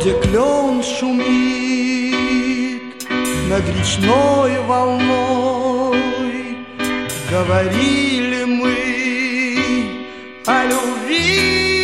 где клен шумит над речной волной, говорили мы о любви.